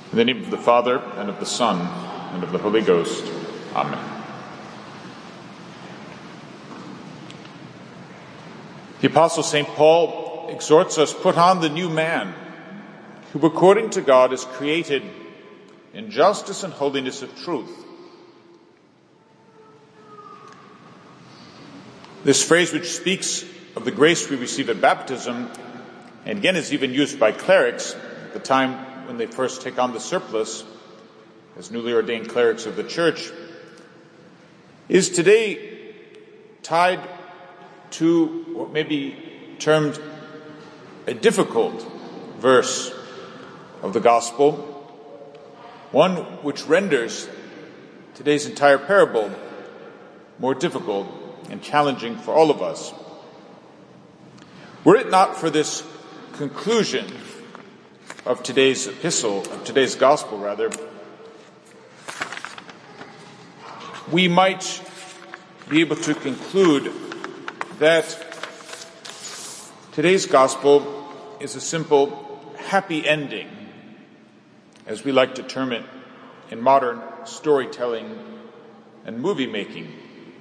In the name of the Father, and of the Son, and of the Holy Ghost. Amen. The Apostle St. Paul exhorts us, put on the new man, who according to God is created in justice and holiness of truth. This phrase, which speaks of the grace we receive at baptism, and again is even used by clerics at the time when they first take on the surplice as newly ordained clerics of the Church, is today tied to what may be termed a difficult verse of the Gospel, one which renders today's entire parable more difficult and challenging for all of us. Were it not for this conclusion of today's epistle, of today's gospel rather, we might be able to conclude that today's gospel is a simple happy ending, as we like to term it in modern storytelling and movie making.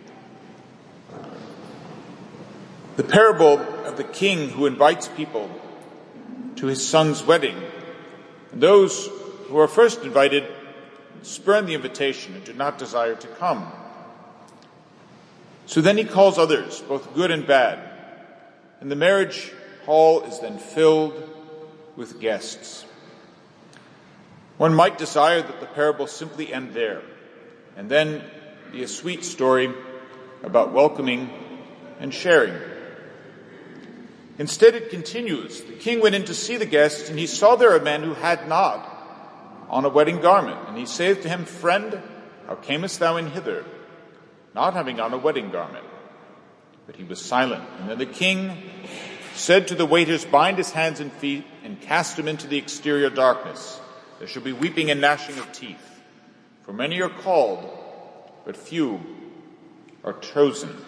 The parable of the king who invites people to his son's wedding, and those who are first invited spurn the invitation and do not desire to come. So then he calls others, both good and bad, and the marriage hall is then filled with guests. One might desire that the parable simply end there, and then be a sweet story about welcoming and sharing. Instead, it continues. The king went in to see the guests, and he saw there a man who had not on a wedding garment. And he saith to him, Friend, how camest thou in hither, not having on a wedding garment? But he was silent. And then the king said to the waiters, Bind his hands and feet, and cast him into the exterior darkness. There shall be weeping and gnashing of teeth. For many are called, but few are chosen.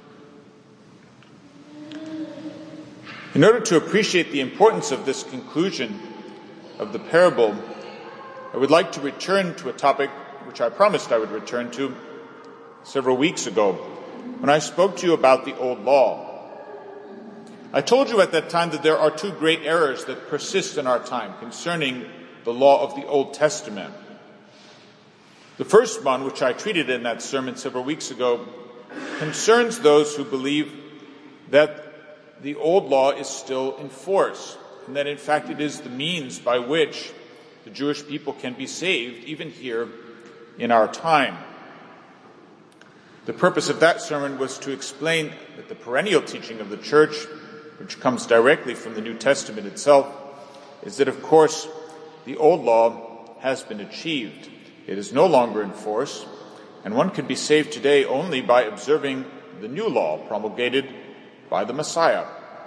In order to appreciate the importance of this conclusion of the parable, I would like to return to a topic which I promised I would return to several weeks ago when I spoke to you about the Old Law. I told you at that time that there are two great errors that persist in our time concerning the law of the Old Testament. The first one, which I treated in that sermon several weeks ago, concerns those who believe that the old law is still in force, and that in fact it is the means by which the Jewish people can be saved, even here in our time. The purpose of that sermon was to explain that the perennial teaching of the Church, which comes directly from the New Testament itself, is that, of course, the old law has been achieved. It is no longer in force, and one can be saved today only by observing the new law promulgated by the Messiah.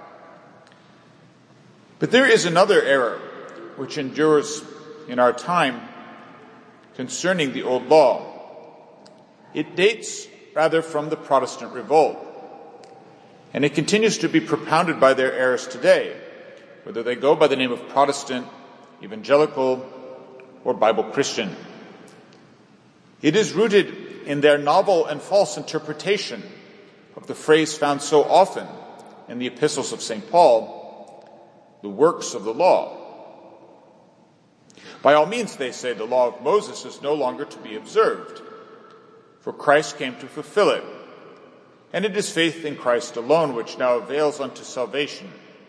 But there is another error which endures in our time concerning the old law. It dates rather from the Protestant revolt, and it continues to be propounded by their heirs today, whether they go by the name of Protestant, evangelical, or Bible Christian. It is rooted in their novel and false interpretation of the phrase found so often in the epistles of St. Paul, the works of the law. By all means, they say, the law of Moses is no longer to be observed, for Christ came to fulfill it, and it is faith in Christ alone which now avails unto salvation.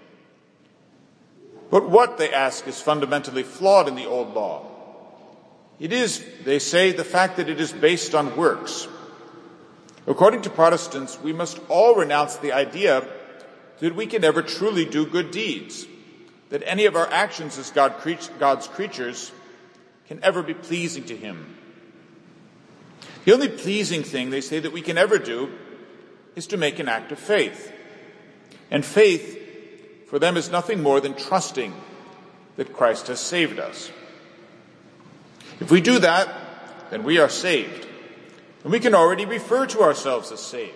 But what, they ask, is fundamentally flawed in the old law? It is, they say, the fact that it is based on works. According to Protestants, we must all renounce the idea that we can ever truly do good deeds, that any of our actions as God's creatures can ever be pleasing to Him. The only pleasing thing, they say, that we can ever do is to make an act of faith. And faith, for them, is nothing more than trusting that Christ has saved us. If we do that, then we are saved. And we can already refer to ourselves as saved,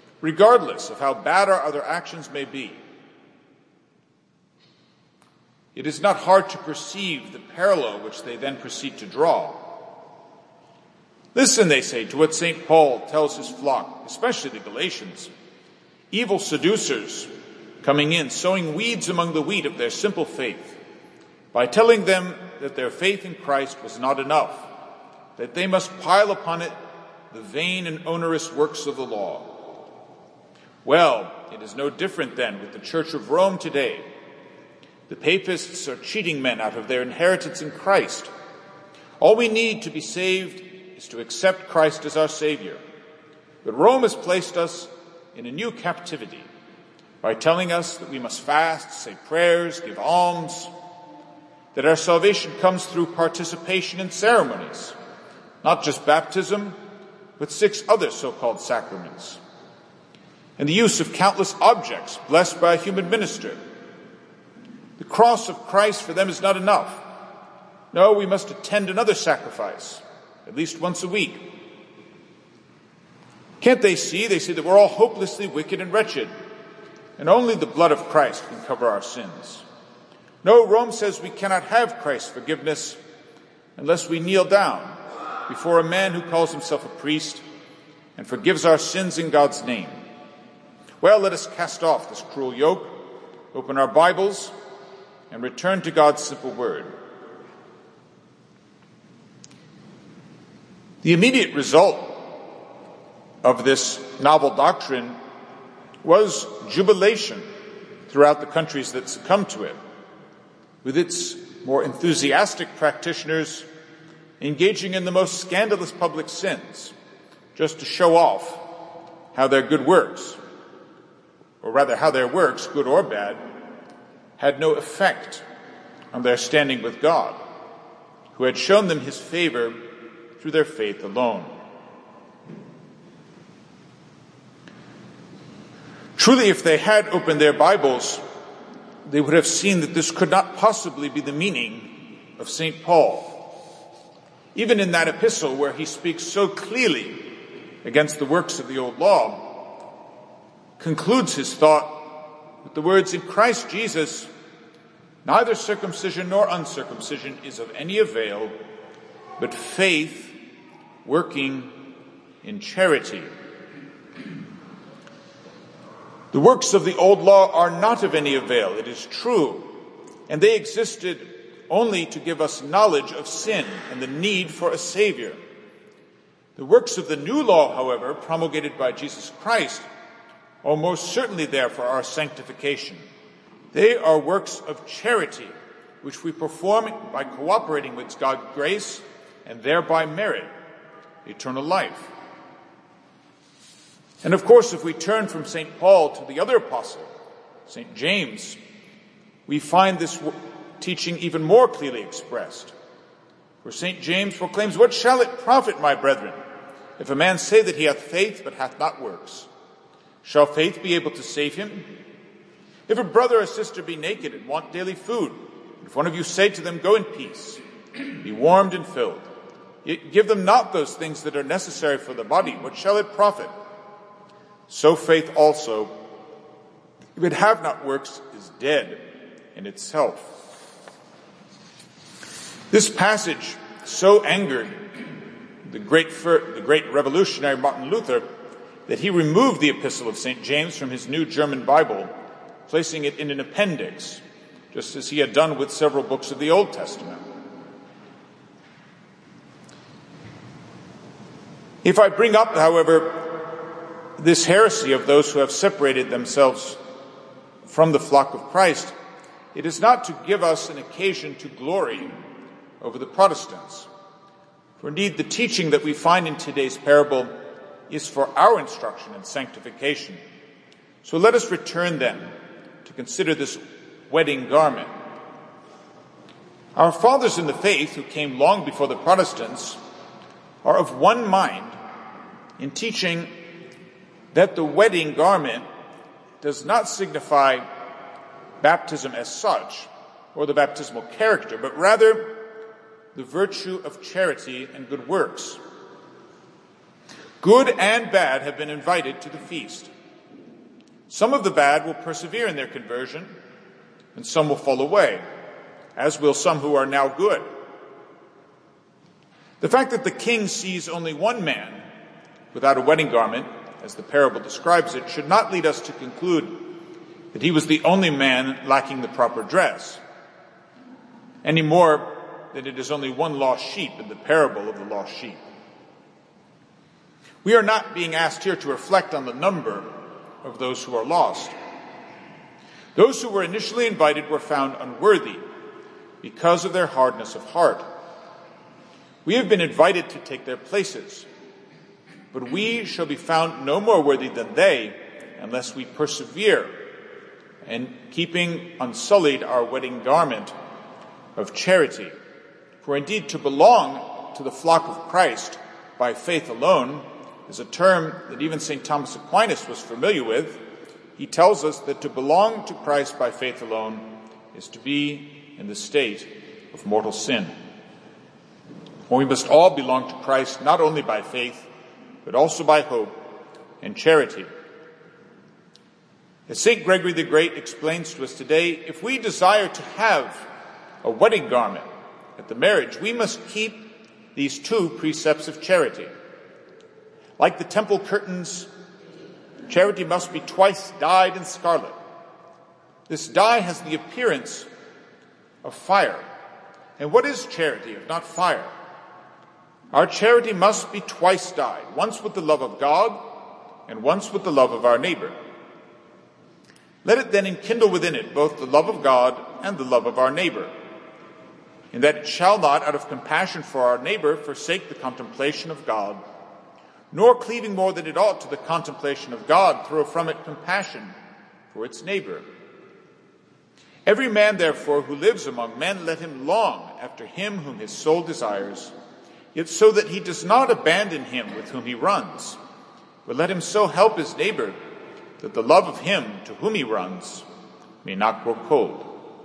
regardless of how bad our other actions may be. it is not hard to perceive the parallel which they then proceed to draw. Listen, they say, to what St. Paul tells his flock, especially the Galatians. Evil seducers coming in, sowing weeds among the wheat of their simple faith, by telling them that their faith in Christ was not enough, that they must pile upon it the vain and onerous works of the law. Well, it is no different then with the Church of Rome today. The papists are cheating men out of their inheritance in Christ. All we need to be saved is to accept Christ as our Savior. But Rome has placed us in a new captivity by telling us that we must fast, say prayers, give alms, that our salvation comes through participation in ceremonies, not just baptism, but 6 other so-called sacraments, and the use of countless objects blessed by a human minister. The cross of Christ for them is not enough. No, we must attend another sacrifice, at least once a week. Can't they see? They say that we're all hopelessly wicked and wretched, and only the blood of Christ can cover our sins. No, Rome says we cannot have Christ's forgiveness unless we kneel down before a man who calls himself a priest and forgives our sins in God's name. Well, let us cast off this cruel yoke, open our Bibles, and return to God's simple word. The immediate result of this novel doctrine was jubilation throughout the countries that succumbed to it, with its more enthusiastic practitioners engaging in the most scandalous public sins, just to show off how their good works, or rather how their works, good or bad, had no effect on their standing with God, who had shown them his favor through their faith alone. Truly, if they had opened their Bibles, they would have seen that this could not possibly be the meaning of St. Paul. Even in that epistle where he speaks so clearly against the works of the old law, concludes his thought with the words, "In Christ Jesus, neither circumcision nor uncircumcision is of any avail, but faith working in charity." The works of the old law are not of any avail, it is true, and they existed only to give us knowledge of sin and the need for a Savior. The works of the new law, however, promulgated by Jesus Christ, are most certainly there for our sanctification. They are works of charity, which we perform by cooperating with God's grace and thereby merit eternal life. And of course, if we turn from St. Paul to the other apostle, St. James, we find this teaching even more clearly expressed. For St. James proclaims, "What shall it profit, my brethren, if a man say that he hath faith but hath not works? Shall faith be able to save him? If a brother or sister be naked and want daily food, if one of you say to them, 'Go in peace, be warmed and filled,' yet give them not those things that are necessary for the body, what shall it profit? So faith also, if it have not works, is dead in itself." This passage so angered the great revolutionary Martin Luther that he removed the Epistle of St. James from his New German Bible, placing it in an appendix, just as he had done with several books of the Old Testament. If I bring up, however, this heresy of those who have separated themselves from the flock of Christ, it is not to give us an occasion to glory over the Protestants. For indeed, the teaching that we find in today's parable is for our instruction and sanctification. So let us return then to consider this wedding garment. Our fathers in the faith, who came long before the Protestants, are of one mind in teaching that the wedding garment does not signify baptism as such, or the baptismal character, but rather the virtue of charity and good works. Good and bad have been invited to the feast. Some of the bad will persevere in their conversion, and some will fall away. as will some who are now good. The fact that the king sees only one man without a wedding garment, as the parable describes it, should not lead us to conclude that he was the only man lacking the proper dress, any more than it is only one lost sheep in the parable of the lost sheep. We are not being asked here to reflect on the number of those who are lost. Those who were initially invited were found unworthy because of their hardness of heart. We have been invited to take their places, but we shall be found no more worthy than they unless we persevere in keeping unsullied our wedding garment of charity. For indeed, to belong to the flock of Christ by faith alone is a term that even St. Thomas Aquinas was familiar with. He tells us that to belong to Christ by faith alone is to be in the state of mortal sin. For we must all belong to Christ not only by faith, but also by hope and charity. As St. Gregory the Great explains to us today, if we desire to have a wedding garment at the marriage, we must keep these two precepts of charity. Like the temple curtains, charity must be twice dyed in scarlet. This dye has the appearance of fire. And what is charity if not fire? Our charity must be twice dyed, once with the love of God and once with the love of our neighbor. Let it then enkindle within it both the love of God and the love of our neighbor, in that it shall not, out of compassion for our neighbor, forsake the contemplation of God, nor cleaving more than it ought to the contemplation of God, throw from it compassion for its neighbor. Every man, therefore, who lives among men, let him long after him whom his soul desires, yet so that he does not abandon him with whom he runs, but let him so help his neighbor that the love of him to whom he runs may not grow cold.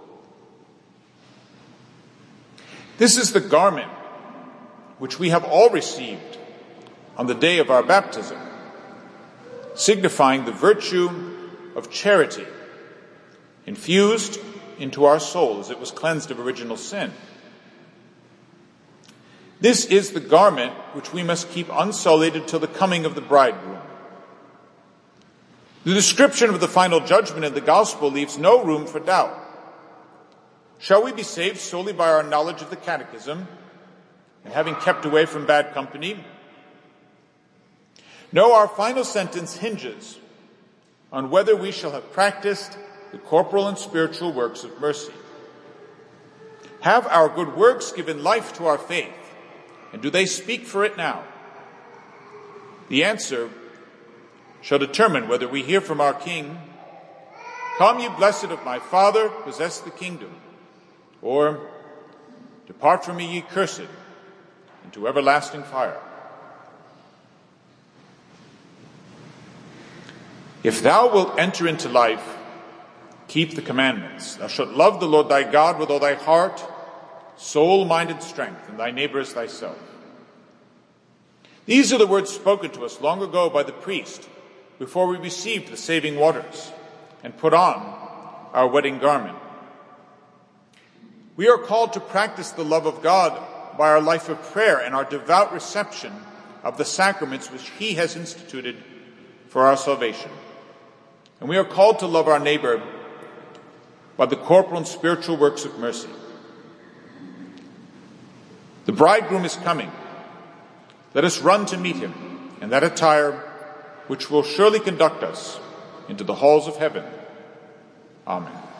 This is the garment which we have all received on the day of our baptism, signifying the virtue of charity infused into our soul as it was cleansed of original sin. This is the garment which we must keep unsullied until the coming of the bridegroom. The description of the final judgment in the gospel leaves no room for doubt. Shall we be saved solely by our knowledge of the catechism and having kept away from bad company? No, our final sentence hinges on whether we shall have practiced the corporal and spiritual works of mercy. Have our good works given life to our faith, and do they speak for it now? The answer shall determine whether we hear from our King, "Come, ye blessed of my Father, possess the kingdom," or "Depart from me, ye cursed, into everlasting fire." If thou wilt enter into life, keep the commandments. Thou shalt love the Lord thy God with all thy heart, soul, mind, and strength, and thy neighbor as thyself. These are the words spoken to us long ago by the priest before we received the saving waters and put on our wedding garment. We are called to practice the love of God by our life of prayer and our devout reception of the sacraments which he has instituted for our salvation. And we are called to love our neighbor by the corporal and spiritual works of mercy. The bridegroom is coming. Let us run to meet him in that attire which will surely conduct us into the halls of heaven. Amen.